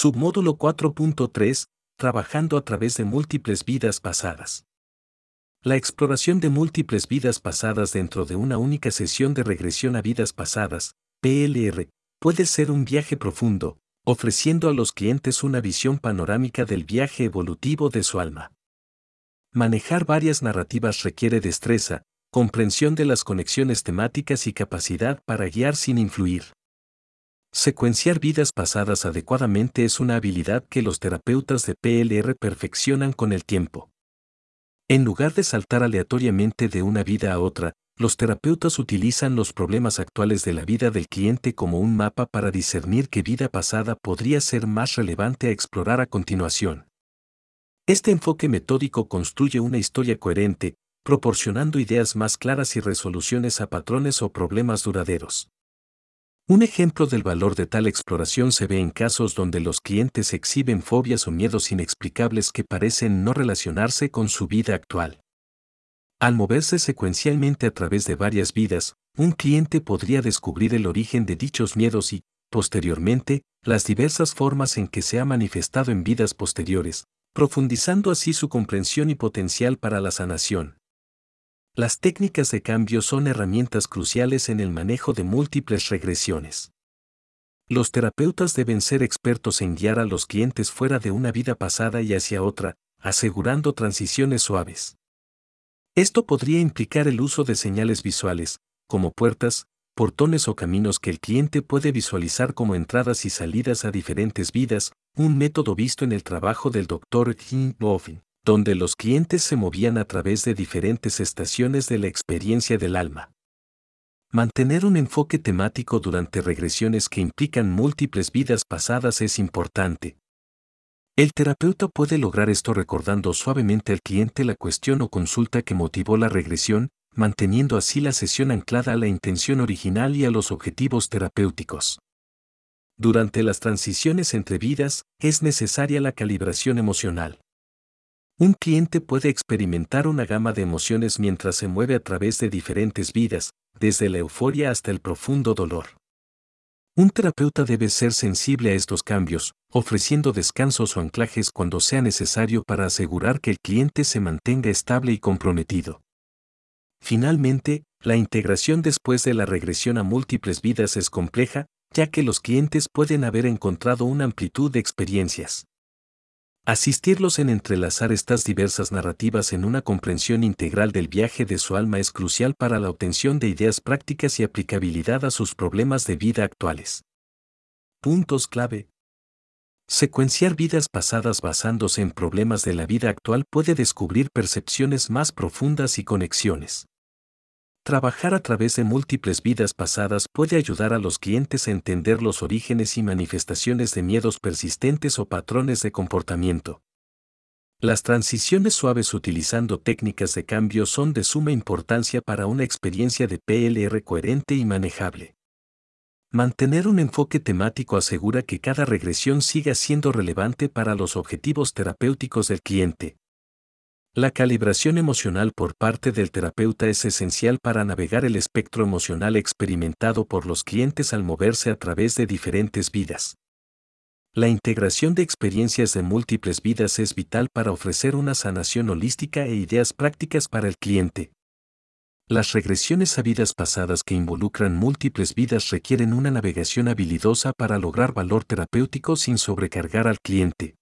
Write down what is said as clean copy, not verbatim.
Submódulo 4.3. Trabajando a través de múltiples vidas pasadas. La exploración de múltiples vidas pasadas dentro de una única sesión de regresión a vidas pasadas, PLR, puede ser un viaje profundo, ofreciendo a los clientes una visión panorámica del viaje evolutivo de su alma. Manejar varias narrativas requiere destreza, comprensión de las conexiones temáticas y capacidad para guiar sin influir. Secuenciar vidas pasadas adecuadamente es una habilidad que los terapeutas de PLR perfeccionan con el tiempo. En lugar de saltar aleatoriamente de una vida a otra, los terapeutas utilizan los problemas actuales de la vida del cliente como un mapa para discernir qué vida pasada podría ser más relevante a explorar a continuación. Este enfoque metódico construye una historia coherente, proporcionando ideas más claras y resoluciones a patrones o problemas duraderos. Un ejemplo del valor de tal exploración se ve en casos donde los clientes exhiben fobias o miedos inexplicables que parecen no relacionarse con su vida actual. Al moverse secuencialmente a través de varias vidas, un cliente podría descubrir el origen de dichos miedos y, posteriormente, las diversas formas en que se ha manifestado en vidas posteriores, profundizando así su comprensión y potencial para la sanación. Las técnicas de cambio son herramientas cruciales en el manejo de múltiples regresiones. Los terapeutas deben ser expertos en guiar a los clientes fuera de una vida pasada y hacia otra, asegurando transiciones suaves. Esto podría implicar el uso de señales visuales, como puertas, portones o caminos que el cliente puede visualizar como entradas y salidas a diferentes vidas, un método visto en el trabajo del Dr. Jim Boffin, donde los clientes se movían a través de diferentes estaciones de la experiencia del alma. Mantener un enfoque temático durante regresiones que implican múltiples vidas pasadas es importante. El terapeuta puede lograr esto recordando suavemente al cliente la cuestión o consulta que motivó la regresión, manteniendo así la sesión anclada a la intención original y a los objetivos terapéuticos. Durante las transiciones entre vidas, es necesaria la calibración emocional. Un cliente puede experimentar una gama de emociones mientras se mueve a través de diferentes vidas, desde la euforia hasta el profundo dolor. Un terapeuta debe ser sensible a estos cambios, ofreciendo descansos o anclajes cuando sea necesario para asegurar que el cliente se mantenga estable y comprometido. Finalmente, la integración después de la regresión a múltiples vidas es compleja, ya que los clientes pueden haber encontrado una amplitud de experiencias. Asistirlos en entrelazar estas diversas narrativas en una comprensión integral del viaje de su alma es crucial para la obtención de ideas prácticas y aplicabilidad a sus problemas de vida actuales. Puntos clave. Secuenciar vidas pasadas basándose en problemas de la vida actual puede descubrir percepciones más profundas y conexiones. Trabajar a través de múltiples vidas pasadas puede ayudar a los clientes a entender los orígenes y manifestaciones de miedos persistentes o patrones de comportamiento. Las transiciones suaves utilizando técnicas de cambio son de suma importancia para una experiencia de PLR coherente y manejable. Mantener un enfoque temático asegura que cada regresión siga siendo relevante para los objetivos terapéuticos del cliente. La calibración emocional por parte del terapeuta es esencial para navegar el espectro emocional experimentado por los clientes al moverse a través de diferentes vidas. La integración de experiencias de múltiples vidas es vital para ofrecer una sanación holística e ideas prácticas para el cliente. Las regresiones a vidas pasadas que involucran múltiples vidas requieren una navegación habilidosa para lograr valor terapéutico sin sobrecargar al cliente.